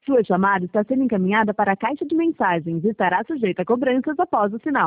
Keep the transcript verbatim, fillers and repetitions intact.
Sua chamada está sendo encaminhada para a caixa de mensagens e estará sujeita a cobranças após o sinal.